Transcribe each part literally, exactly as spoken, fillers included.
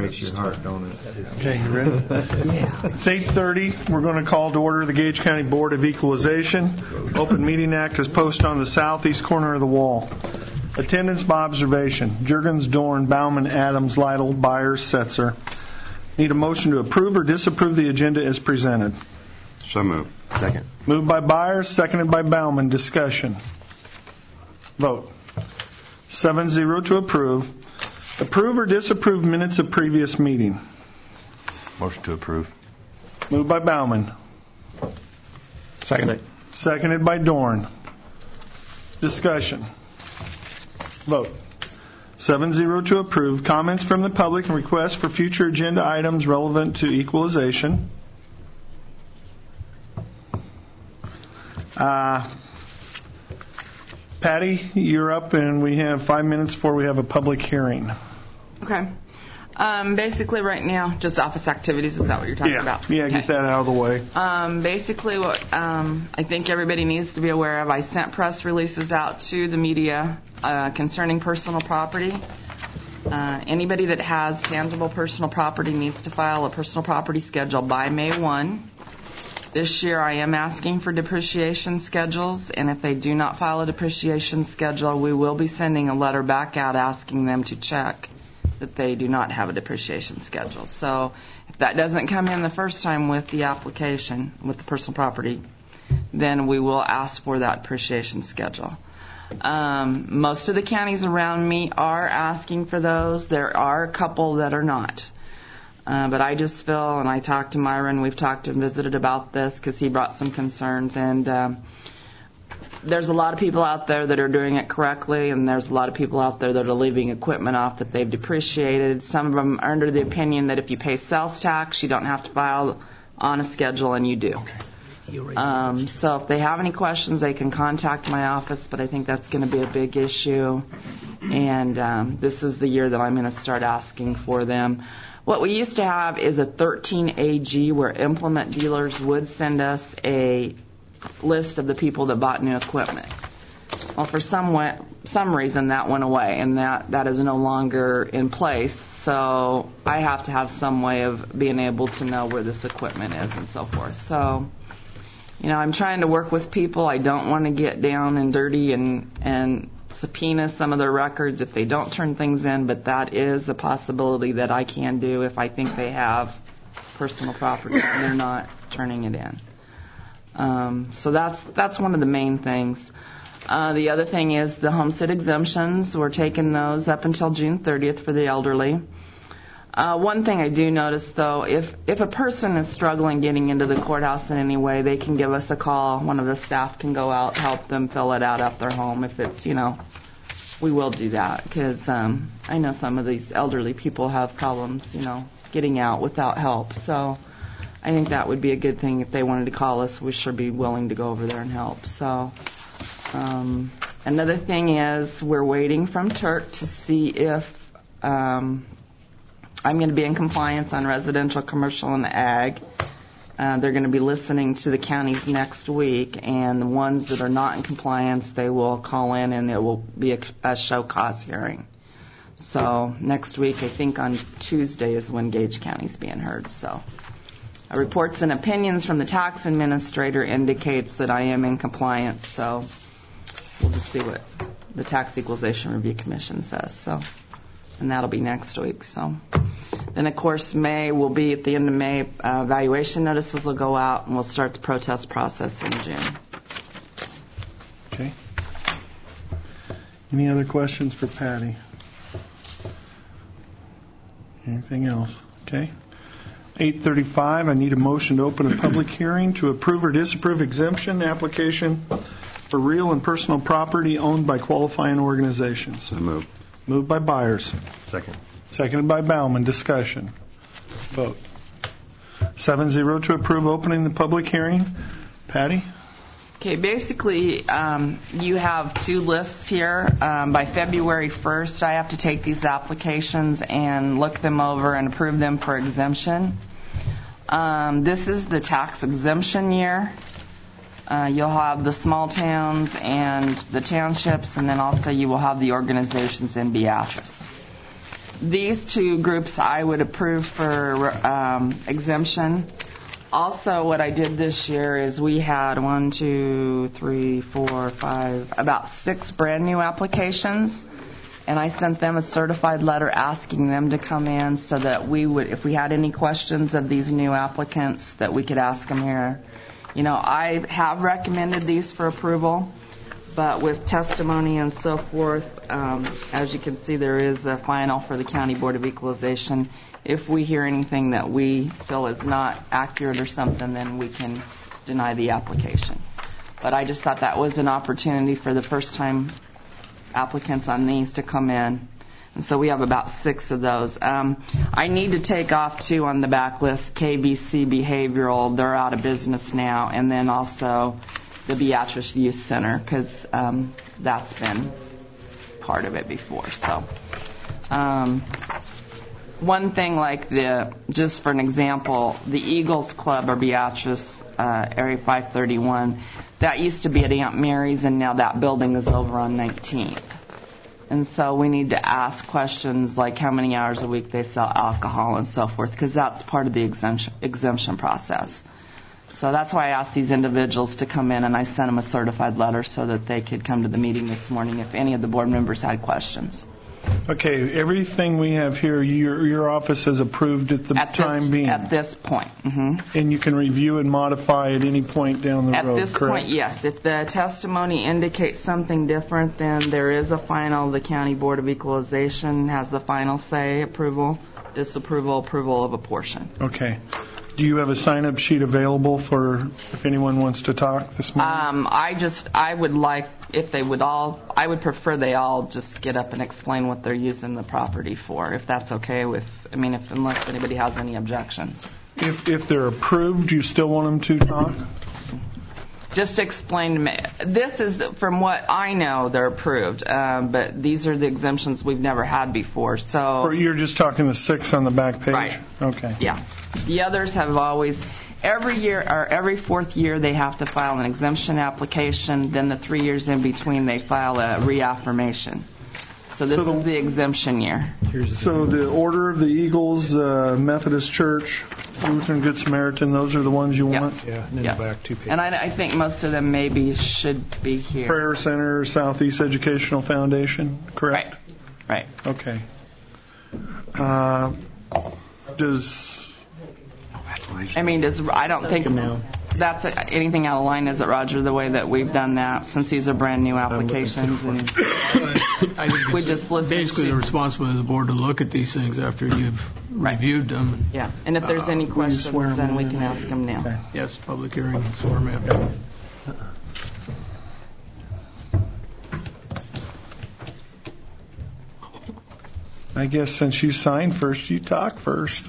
breaks your heart, don't it? Okay, you ready? Yeah. It's eight thirty. We're going to call to order the Gage County Board of Equalization. Open Meeting Act is posted on the southeast corner of the wall. Attendance by observation. Juergens, Dorn, Bauman, Adams, Lytle, Byers, Setzer. Need a motion to approve or disapprove the agenda as presented. So moved. Second. Moved by Byers, seconded by Bauman. Discussion. Vote. seven zero to approve. Approve or disapprove minutes of previous meeting. Motion to approve. Moved by Bauman. Second. Seconded by Dorn. Discussion. Vote. seven zero to approve. Comments from the public and requests for future agenda items relevant to equalization. Uh, Patty, you're up, and we have five minutes before we have a public hearing. Okay. Um, basically, right now, just office activities. Is that what you're talking yeah. about? Yeah, okay. Get that out of the way. Um, basically, what um, I think everybody needs to be aware of, I sent press releases out to the media uh, concerning personal property. Uh, anybody that has tangible personal property needs to file a personal property schedule by May first. This year I am asking for depreciation schedules, and if they do not file a depreciation schedule, we will be sending a letter back out asking them to check that they do not have a depreciation schedule. So if that doesn't come in the first time with the application, with the personal property, then we will ask for that depreciation schedule. Um, most of the counties around me are asking for those. There are a couple that are not. Uh, but I just feel, and I talked to Myron, we've talked and visited about this because he brought some concerns, and um, there's a lot of people out there that are doing it correctly, and there's a lot of people out there that are leaving equipment off that they've depreciated. Some of them are under the opinion that if you pay sales tax, you don't have to file on a schedule, and you do. Um, so if they have any questions, they can contact my office, but I think that's going to be a big issue, and um, this is the year that I'm going to start asking for them. What we used to have is a thirteen A G where implement dealers would send us a list of the people that bought new equipment. Well, for some way, some reason that went away, and that, that is no longer in place. So I have to have some way of being able to know where this equipment is and so forth. So, you know, I'm trying to work with people. I don't want to get down and dirty and, and subpoena some of their records if they don't turn things in, but that is a possibility that I can do if I think they have personal property and they're not turning it in. Um, so that's that's one of the main things. Uh, the other thing is the homestead exemptions. We're taking those up until June thirtieth for the elderly. Uh, one thing I do notice, though, if, if a person is struggling getting into the courthouse in any way, they can give us a call. One of the staff can go out, help them fill it out at their home. If it's, you know, we will do that because um, I know some of these elderly people have problems, you know, getting out without help. So I think that would be a good thing. If they wanted to call us, we should be willing to go over there and help. So um, another thing is we're waiting from Turk to see if um, I'm going to be in compliance on residential, commercial, and ag. Uh, they're going to be listening to the counties next week, and the ones that are not in compliance, they will call in, and it will be a, a show cause hearing. So next week, I think on Tuesday, is when Gage County is being heard. So uh, reports and opinions from the tax administrator indicates that I am in compliance. So we'll just see what the Tax Equalization Review Commission says. So. And that'll be next week. So, then of course May will be at the end of May. Uh, evaluation notices will go out, and we'll start the protest process in June. Okay. Any other questions for Patty? Anything else? Okay. eight thirty-five. I need a motion to open a public hearing to approve or disapprove exemption application for real and personal property owned by qualifying organizations. So moved. Moved by Byers. Second. Seconded by Bauman. Discussion. Vote. seven zero to approve opening the public hearing. Patty? Okay, basically, um, you have two lists here. Um, by February first, I have to take these applications and look them over and approve them for exemption. Um, this is the tax exemption year. Uh, you'll have the small towns and the townships, and then also you will have the organizations in Beatrice. these two groups I would approve for um, exemption. Also, what I did this year is we had one, two, three, four, five, about six brand new applications, and I sent them a certified letter asking them to come in so that we would, if we had any questions of these new applicants, that we could ask them here. You know, I have recommended these for approval, but with testimony and so forth, um, as you can see, there is a final for the County Board of Equalization. If we hear anything that we feel is not accurate or something, then we can deny the application. But I just thought that was an opportunity for the first-time applicants on these to come in. And so we have about six of those. Um, I need to take off, too, on the back list, K B C Behavioral. They're out of business now. And then also the Beatrice Youth Center, because um, that's been part of it before. So um, one thing like the, just for an example, the Eagles Club or Beatrice, uh, Area five thirty-one, that used to be at Aunt Mary's, and now that building is over on nineteenth. And so we need to ask questions like how many hours a week they sell alcohol and so forth, because that's part of the exemption, exemption process. So that's why I asked these individuals to come in, and I sent them a certified letter so that they could come to the meeting this morning if any of the board members had questions. Okay, everything we have here, your your office has approved at the At time this, being. At this point. Mm-hmm. And you can review and modify at any point down the At road, this correct? point, yes. If the testimony indicates something different, then there is a final. The County Board of Equalization has the final say, approval, disapproval, approval of a portion. Okay. Do you have a sign-up sheet available for if anyone wants to talk this morning? Um, I just, I would like, if they would all, I would prefer they all just get up and explain what they're using the property for, if that's okay with, I mean, if unless anybody has any objections. If if they're approved, you still want them to talk? Just explain to me. This is, from what I know, they're approved, um, but these are the exemptions we've never had before. So, Or you're just talking the six on the back page? Right. Okay. Yeah. The others have always, every year or every fourth year they have to file an exemption application. Then the three years in between they file a reaffirmation. So this So the- is the exemption year. So the Order of the Eagles, uh, Methodist Church, Lutheran Good Samaritan, those are the ones you Yes. want? Yeah, and then Yes. the back two pages. And I, I think most of them maybe should be here. Prayer Center, Southeast Educational Foundation, correct? Right. Right. Okay. Uh, does... I mean, does I don't think that's anything out of line, is it, Roger? The way that we've done that, since these are brand new applications, and I think we it's just listen basically to- the responsibility of the board to look at these things after you've reviewed them. yeah. And if there's any questions, swear 'em then in we and can ask them now. Okay. Yes, public hearing, swear 'em in. I guess since you signed first, you talk first.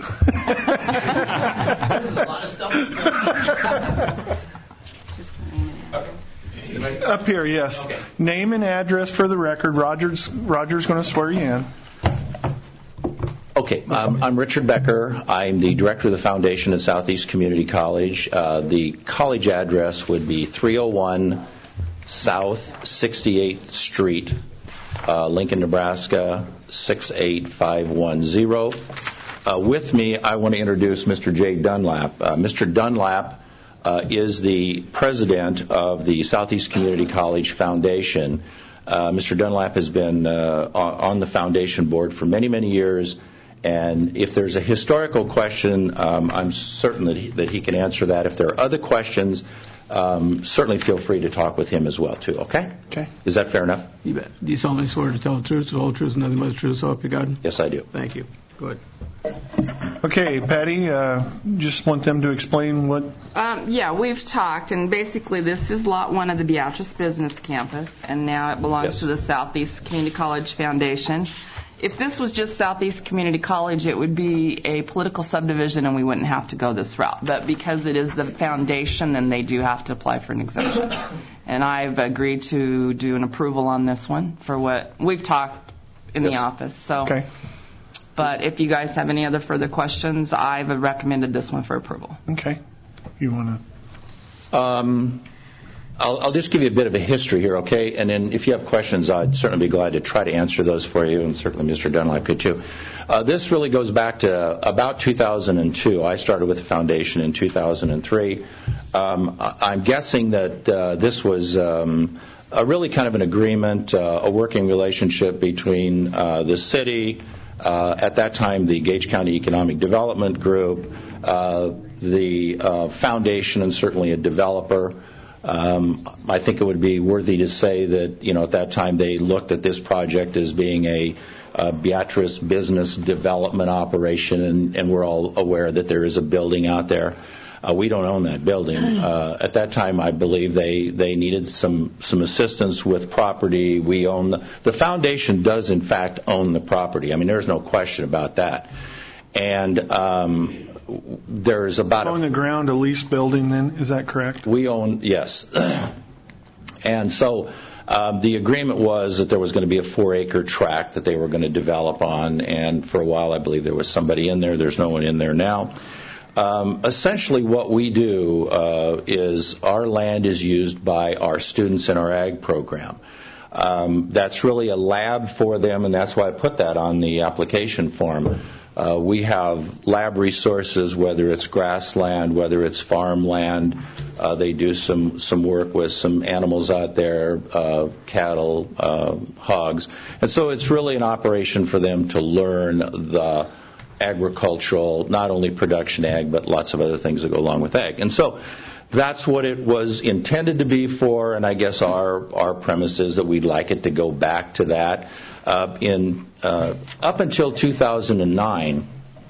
Up here, yes. Name and address for the record. Roger's Roger's going to swear you in. Okay, um, I'm Richard Becker. I'm the director of the foundation at Southeast Community College. Uh, the college address would be three oh one South sixty-eighth Street, uh, Lincoln, Nebraska, six eight five one zero. Uh, with me, I want to introduce Mister Jay Dunlap. Uh, Mister Dunlap uh, is the president of the Southeast Community College Foundation. Uh, Mister Dunlap has been uh, on the foundation board for many, many years. And if there's a historical question, um, I'm certain that he, that he can answer that. If there are other questions, um, certainly feel free to talk with him as well, too, okay? Okay. Is that fair enough? You bet. Do you solemnly swear to tell the truth, the whole truth, and nothing but the truth, so help you God? Yes, I do. Thank you. Go ahead. Okay, Patty, uh, just want them to explain what... Um, yeah, we've talked, and basically this is Lot one of the Beatrice Business Campus, and now it belongs Yes. to the Southeast Community College Foundation. If this was just Southeast Community College, it would be a political subdivision, and we wouldn't have to go this route. But because it is the foundation, then they do have to apply for an exemption. And I've agreed to do an approval on this one for what we've talked in the Yes. office. So. Okay. But if you guys have any other further questions, I've recommended this one for approval. Okay. You want to... Um, I'll, I'll just give you a bit of a history here, okay? And then if you have questions, I'd certainly be glad to try to answer those for you, and certainly Mister Dunlap could too. Uh, this really goes back to about two thousand two. I started with the foundation in two thousand three. Um, I'm guessing that uh, this was um, a really kind of an agreement, uh, a working relationship between uh, the city, uh, at that time the Gage County Economic Development Group, uh, the uh, foundation, and certainly a developer. Um, I think it would be worthy to say that, you know, at that time they looked at this project as being a uh, Beatrice business development operation, and, and we're all aware that there is a building out there. Uh, we don't own that building. Uh, at that time, I believe they, they needed some, some assistance with property. We own the, the foundation does, in fact, own the property. I mean, there's no question about that. And um, there's about on the ground a leased building. Then is that correct? We own, yes. And so um, the agreement was that there was going to be a four-acre tract that they were going to develop on. And for a while, I believe there was somebody in there. There's no one in there now. Um, essentially, what we do uh, is our land is used by our students in our ag program. Um, that's really a lab for them, and that's why I put that on the application form. Uh, we have lab resources, whether it's grassland, whether it's farmland. Uh, they do some, some work with some animals out there, uh, cattle, uh, hogs. And so it's really an operation for them to learn the agricultural, not only production ag, but lots of other things that go along with ag. And so that's what it was intended to be for, and I guess our, our premise is that we'd like it to go back to that. Uh, in uh, up until two thousand nine,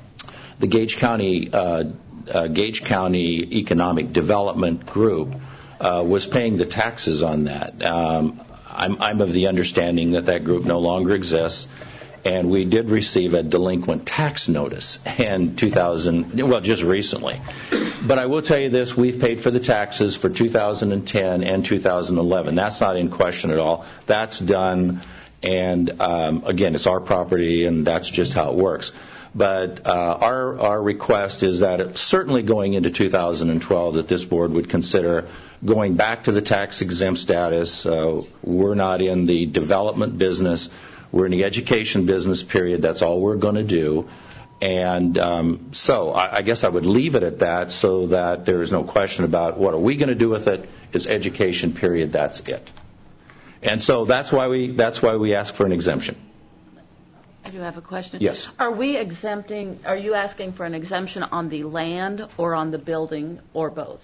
the Gage County uh, uh, Gage County Economic Development Group uh, was paying the taxes on that. Um, I'm, I'm of the understanding that that group no longer exists, and we did receive a delinquent tax notice in two thousand, well, just recently. But I will tell you this: we've paid for the taxes for two thousand ten and two thousand eleven. That's not in question at all. That's done. And um, again, it's our property, and that's just how it works. But uh, our our request is that it, certainly going into two thousand twelve, that this board would consider going back to the tax exempt status. Uh, we're not in the development business; we're in the education business. Period. That's all we're going to do. And um, so I, I guess I would leave it at that, so that there is no question about what are we going to do with it. It's education. Period. That's it. And so that's why we that's why we ask for an exemption. I do have a question. Yes. Are we exempting, are you asking for an exemption on the land or on the building or both?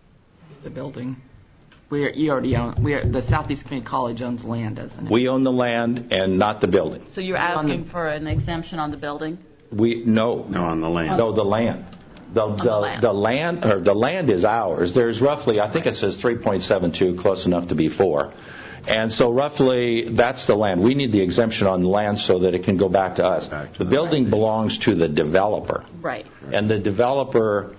The building. We are, you already own, we are, the Southeast Community College owns land, doesn't it? We own the land and not the building. So you're asking for an exemption on the building? We no. No, on the land. No, the land. The, the, the land. the land or the land is ours. There's roughly, I think it says three point seven two, close enough to be four. And so roughly that's the land. We need the exemption on the land so that it can go back to us. Back to the the building land. belongs to the developer. Right. And the developer,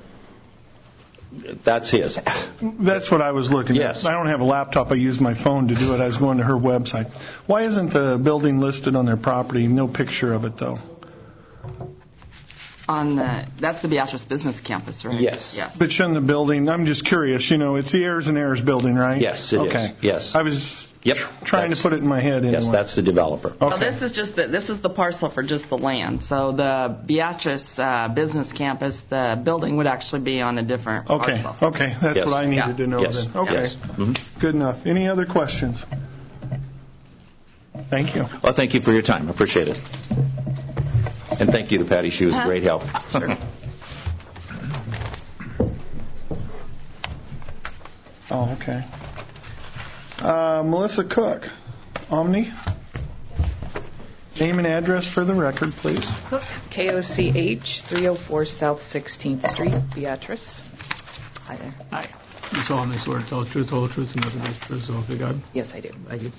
that's his. That's what I was looking Yes. at. I don't have a laptop. I used my phone to do it. I was going to her website. Why isn't the building listed on their property? No picture of it, though. On the, that's the Beatrice Business Campus, right? Yes. Yes. But shouldn't the building, I'm just curious, you know, it's the Airs and Airs building, right? Yes, it is. okay. Yes. I was Yep. tr- trying to That's- put it in my head anyway. Yes, that's the developer. So Okay. this is just the, this is the parcel for just the land. So the Beatrice uh, Business Campus, the building would actually be on a different Okay, parcel. okay, that's Yes. what I needed Yeah. to know Yes. then. Okay, Yes. Mhm. good enough. Any other questions? Thank you. Well, thank you for your time. I appreciate it. And thank you to Patty. She was a great help. Sure. Oh, okay. Uh, Melissa Cook, Omni. Name and address for the record, please. Cook, K O C H, three oh four South sixteenth Street, Beatrice. Hi there. Hi. You solemnly swear to tell the truth, the whole truth, and nothing but the truth, so help you God. Yes, I do. I do.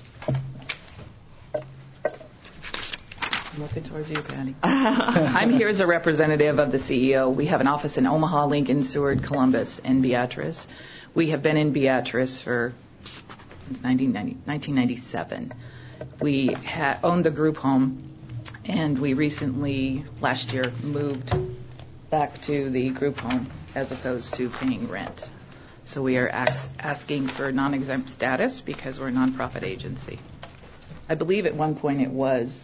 I'm looking towards you, Patty. I'm here as a representative of the C E O. We have an office in Omaha, Lincoln, Seward, Columbus, and Beatrice. We have been in Beatrice for since nineteen ninety-seven. We ha- owned the group home, and we recently, last year, moved back to the group home as opposed to paying rent. So we are ax- asking for non-exempt status because we're a nonprofit agency. I believe at one point it was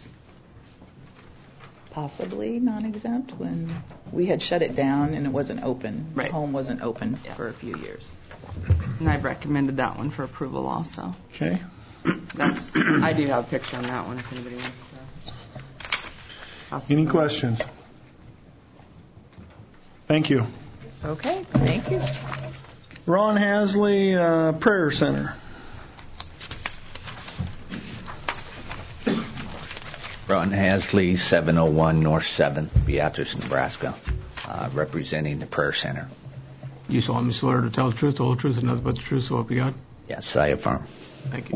possibly non-exempt when we had shut it down and it wasn't open. Right. The home wasn't open Yeah. for a few years. And I've recommended that one for approval also. Okay. That's, I do have a picture on that one if anybody wants to. I'll send Any them. questions? Thank you. Okay, thank you. Ron Hasley, uh, Prayer Center. Ron Hasley, seven oh one North seventh, Beatrice, Nebraska, uh, representing the Prayer Center. You solemnly swear to tell the truth, the whole truth, and nothing but the truth, so help you God? Yes, I affirm. Thank you.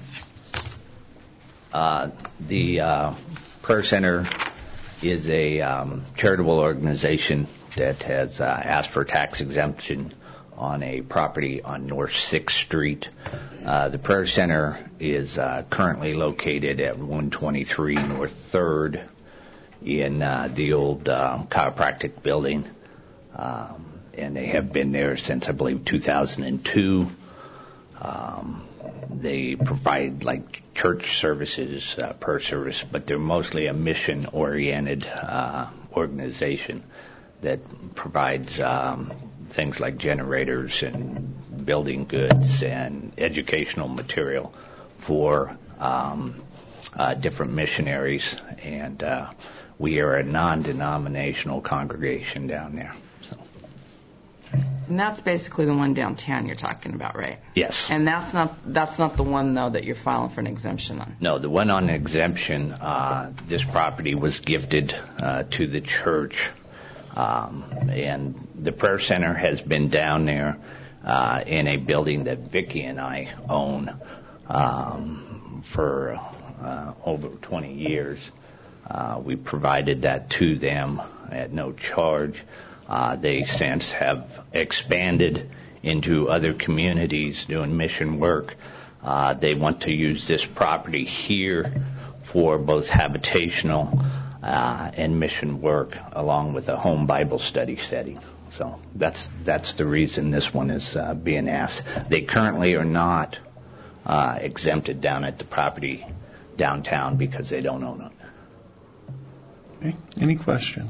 Uh, the uh, Prayer Center is a um, charitable organization that has uh, asked for tax exemption on a property on North sixth Street. Uh, the Prayer Center is uh, currently located at one twenty-three North third in uh, the old uh, chiropractic building. Um, and they have been there since, I believe, two thousand two. Um, they provide, like, church services, uh, prayer service, but they're mostly a mission-oriented uh, organization that provides um, things like generators and building goods and educational material for um, uh, different missionaries. And uh, we are a non-denominational congregation down there. So. And that's basically the one downtown you're talking about, right? Yes. And that's not that's not the one, though, that you're filing for an exemption on. No, the one on exemption, uh, this property was gifted uh, to the church. Um, and the Prayer Center has been down there uh, in a building that Vicki and I own um, for uh, over twenty years. Uh, we provided that to them at no charge. Uh, they since have expanded into other communities doing mission work. Uh, they want to use this property here for both habitational Uh, and mission work, along with a home Bible study setting. So that's that's the reason this one is uh, being asked. They currently are not uh, exempted down at the property downtown because they don't own it. Okay. Any questions?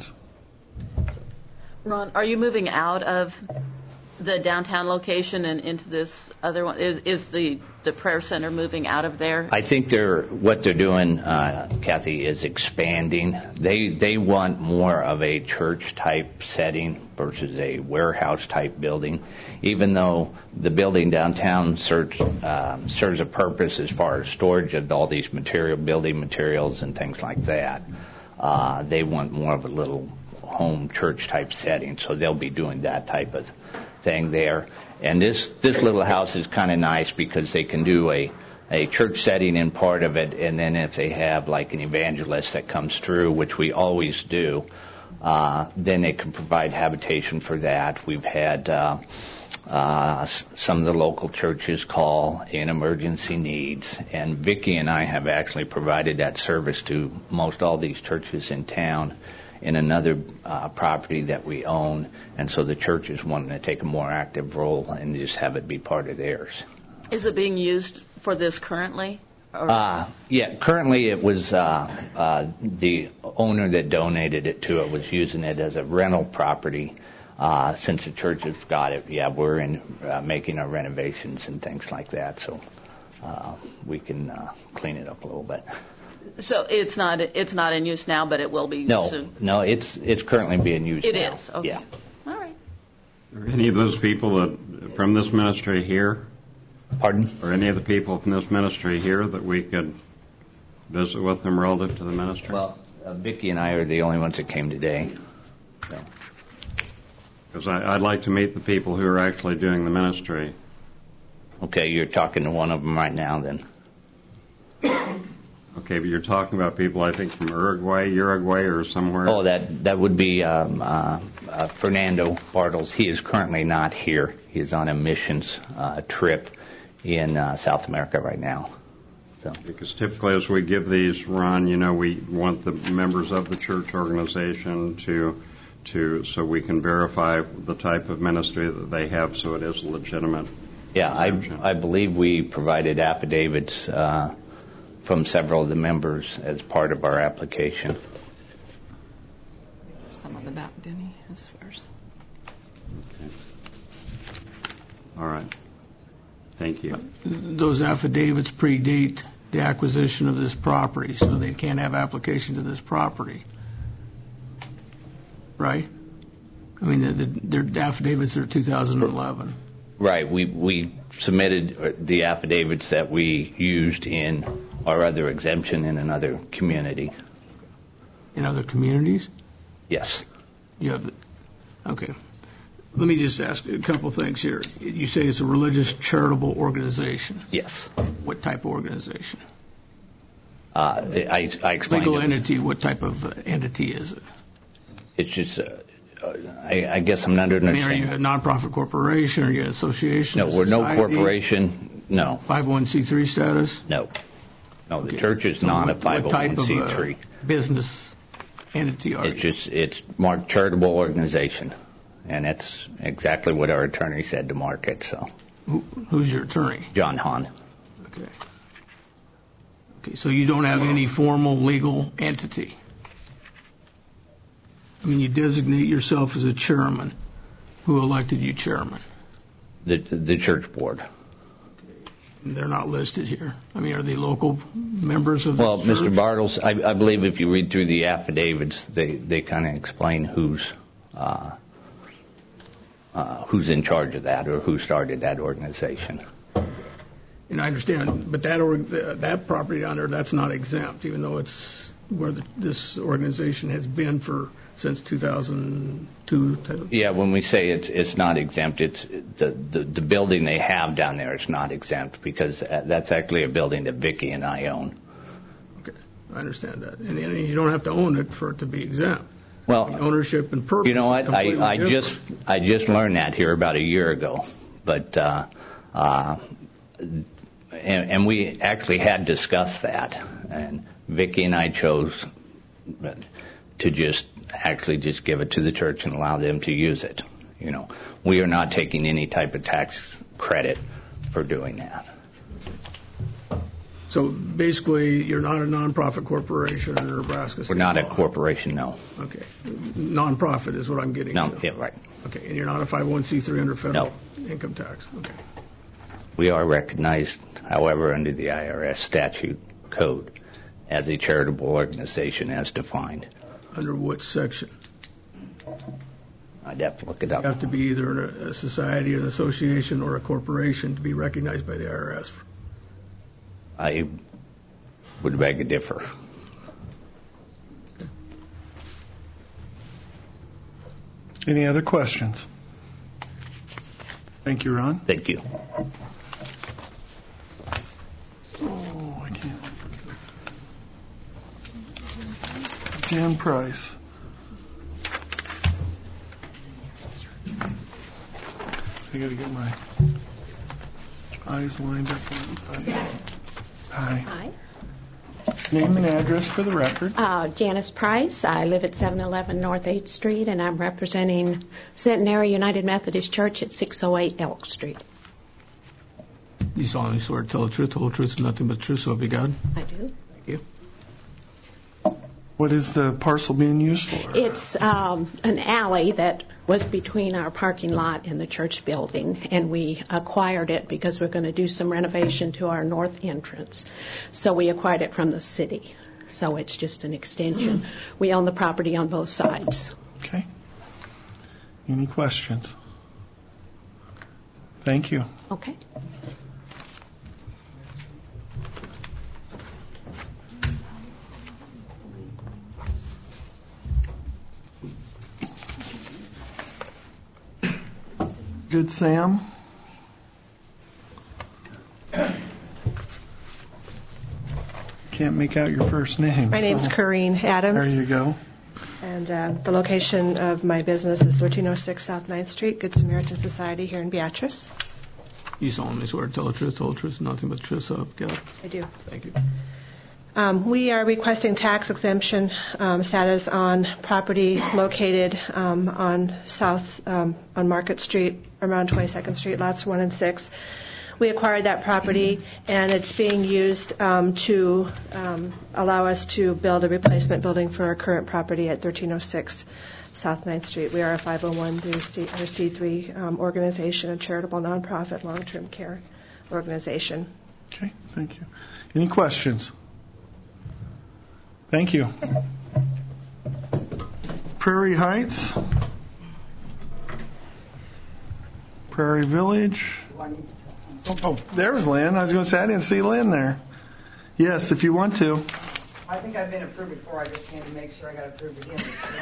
Ron, are you moving out of the downtown location and into this other one? Is is the the prayer center moving out of there? I think they're what they're doing, uh, Kathy, is expanding. They they want more of a church type setting versus a warehouse type building. Even though the building downtown serves um, serves a purpose as far as storage of all these material, building materials and things like that, uh, they want more of a little home church type setting. So they'll be doing that type of thing there. And this this little house is kind of nice because they can do a a church setting in part of it, and then if they have like an evangelist that comes through, which we always do, uh, then they can provide habitation for that. We've had uh, uh, some of the local churches call in emergency needs, and Vicki and I have actually provided that service to most all these churches in town in another uh, property that we own, and so the church is wanting to take a more active role and just have it be part of theirs. Is it being used for this currently? Or? Uh, yeah, currently it was uh, uh, the owner that donated it to it was using it as a rental property. Uh, since the church has got it, yeah, we're in uh, making our renovations and things like that, so uh, we can uh, clean it up a little bit. So it's not it's not in use now, but it will be No, soon? no, it's it's currently being used It now. is, okay. Yeah. All right. Are any of those people that, from this ministry here? Pardon? Are any of the people from this ministry here that we could visit with them relative to the ministry? Well, uh, Vicki and I are the only ones that came today. So. Because I'd like to meet the people who are actually doing the ministry. Okay, you're talking to one of them right now then. Okay, but you're talking about people, I think, from Uruguay, Uruguay, or somewhere. Oh, that that would be um, uh, uh, Fernando Bartles. He is currently not here. He is on a missions uh, trip in uh, South America right now. So. Because typically as we give these, Ron, you know, we want the members of the church organization to to, so we can verify the type of ministry that they have, so it is legitimate. Yeah, I, I believe we provided affidavits uh, from several of the members as part of our application. Some of the back, didn't he, as first? Okay. All right. Thank you. Those affidavits predate the acquisition of this property, so they can't have application to this property. Right? I mean, the, the, their affidavits are two thousand eleven. Right. We we submitted the affidavits that we used in our other exemption in another community. In other communities? Yes. You have. The, okay. Let me just ask a couple things here. You say it's a religious charitable organization. Yes. What type of organization? Uh, I, I explained. Legal it. entity. What type of entity is it? It's just. Uh, I, I guess I'm not understanding. I mean, are you a nonprofit corporation? Are you an association? No, we're no society? Corporation. No. five oh one c three status? No. No, the Okay. church is So not what, a five oh one c three. What type of uh, business entity are It's you? just it's marked charitable organization, and that's exactly what our attorney said to mark it. So. Who, who's your attorney? John Hahn. Okay. Okay, so you don't have any formal legal entity. I mean, you designate yourself as a chairman. Who elected you chairman? The the church board. And they're not listed here. I mean, are they local members of the Well, church? Mister Bartles, I, I believe if you read through the affidavits, they, they kind of explain who's uh, uh, who's in charge of that or who started that organization. And I understand, but that or, that property down there, that's not exempt, even though it's where the, this organization has been for since two thousand two. Yeah, when we say it's it's not exempt, it's the, the the building they have down there is not exempt because that's actually a building that Vicki and I own. Okay, I understand that, and, and you don't have to own it for it to be exempt. Well, I mean, ownership and purpose. You know what? I, I different. just I just learned that here about a year ago, but uh, uh, and, and we actually had discussed that, and Vicki and I chose to just actually just give it to the church and allow them to use it. You know, we are not taking any type of tax credit for doing that. So basically, you're not a nonprofit corporation in Nebraska. We're not a corporation, no. Okay, nonprofit is what I'm getting. No, to. yeah, right. Okay, and you're not a five oh one c three under federal No. income tax. Okay. We are recognized, however, under the I R S statute code as a charitable organization as defined. Under what section? I'd have to look it up. You have to be either a, a society, an association, or a corporation to be recognized by the I R S. I would beg to differ. Okay. Any other questions? Thank you, Ron. Thank you. Oh, I can't. Jan Price. I got to get my eyes lined up. Hi. Hi. Name and address for the record. Uh, Janice Price. I live at seven eleven North eighth Street, and I'm representing Centenary United Methodist Church at six oh eight Elk Street. You solemnly swear to tell the truth, the whole truth, and nothing but the truth, so help you God? I do. Thank you. What is the parcel being used for? It's um, an alley that was between our parking lot and the church building, and we acquired it because we're going to do some renovation to our north entrance. So we acquired it from the city. So it's just an extension. We own the property on both sides. Okay. Any questions? Thank you. Okay. Good, Sam. Can't make out your first name. My name's so- Corrine Adams. There you go. And uh, the location of my business is thirteen oh six South ninth Street, Good Samaritan Society here in Beatrice. You solemnly swear to tell the truth, the whole truth, and nothing but the truth, so help you God? I do. Thank you. Um, we are requesting tax exemption um, status on property located um, on South um, on Market Street, around twenty-second Street, lots one and six. We acquired that property, and it's being used um, to um, allow us to build a replacement building for our current property at thirteen oh six South ninth Street. We are a five oh one C three um, organization, a charitable nonprofit long-term care organization. Okay, thank you. Any questions? Thank you. Prairie Heights, Prairie Village. Oh, oh, there's Lynn. I was going to say, I didn't see Lynn there. Yes, if you want to. I think I've been approved before. I just came to make sure I got approved again.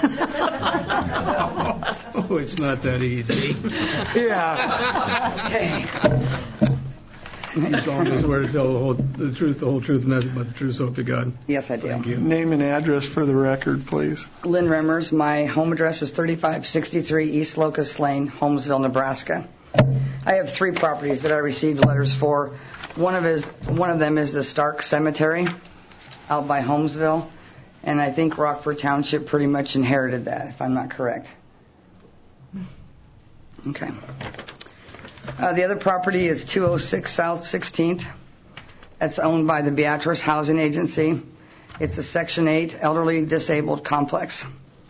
Oh, it's not that easy. Yeah. Okay. You solemnly swear to tell the whole the truth, the whole truth, and nothing but the truth, so help you God. Yes, I do. Thank you. Name and address for the record, please. Lynn Remmers. My home address is thirty-five sixty-three East Locust Lane, Holmesville, Nebraska. I have three properties that I received letters for. One of is one of them is the Stark Cemetery out by Holmesville, and I think Rockford Township pretty much inherited that, if I'm not correct. Okay. Uh, the other property is two oh six South sixteenth. That's owned by the Beatrice Housing Agency. It's a Section eight elderly disabled complex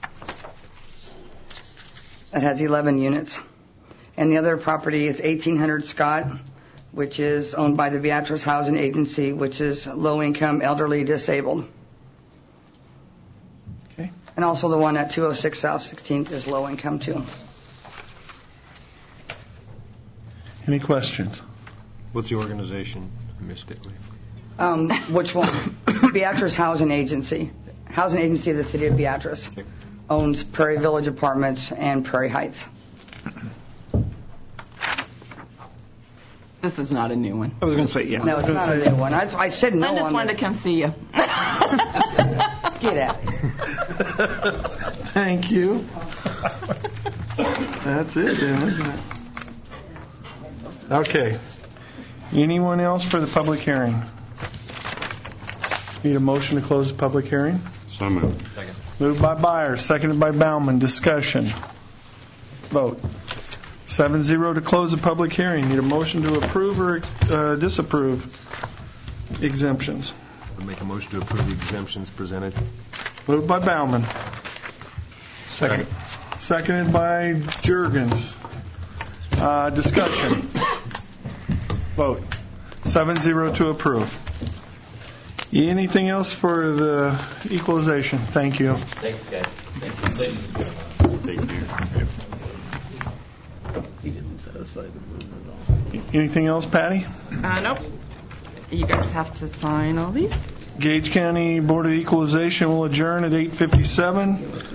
that has eleven units. And the other property is eighteen hundred Scott, which is owned by the Beatrice Housing Agency, which is low-income elderly disabled. Okay. And also the one at two oh six South sixteenth is low-income too. Any questions? What's the organization? I missed it. Um, which one? Beatrice Housing Agency. Housing Agency of the City of Beatrice owns Prairie Village Apartments and Prairie Heights. This is not a new one. I was going to say, yeah. No, it's not a new one. I, I said no I just on wanted the- to come see you. Get out of here. Thank you. That's it, then, isn't it? Okay. Anyone else for the public hearing? Need a motion to close the public hearing? So moved. Moved by Byers, seconded by Bauman. Discussion. Vote. seven zero to close the public hearing. Need a motion to approve or uh, disapprove exemptions. I'll make a motion to approve the exemptions presented. Moved by Bauman. Second. Seconded by Juergens. Uh, discussion. Vote. seven zero to approve. Anything else for the equalization? Thank you. Thanks, guys. Thank you, ladies and gentlemen. Thank you. He didn't satisfy the mood at all. Anything else, Patty? Uh, nope. You guys have to sign all these. Gage County Board of Equalization will adjourn at eight fifty-seven.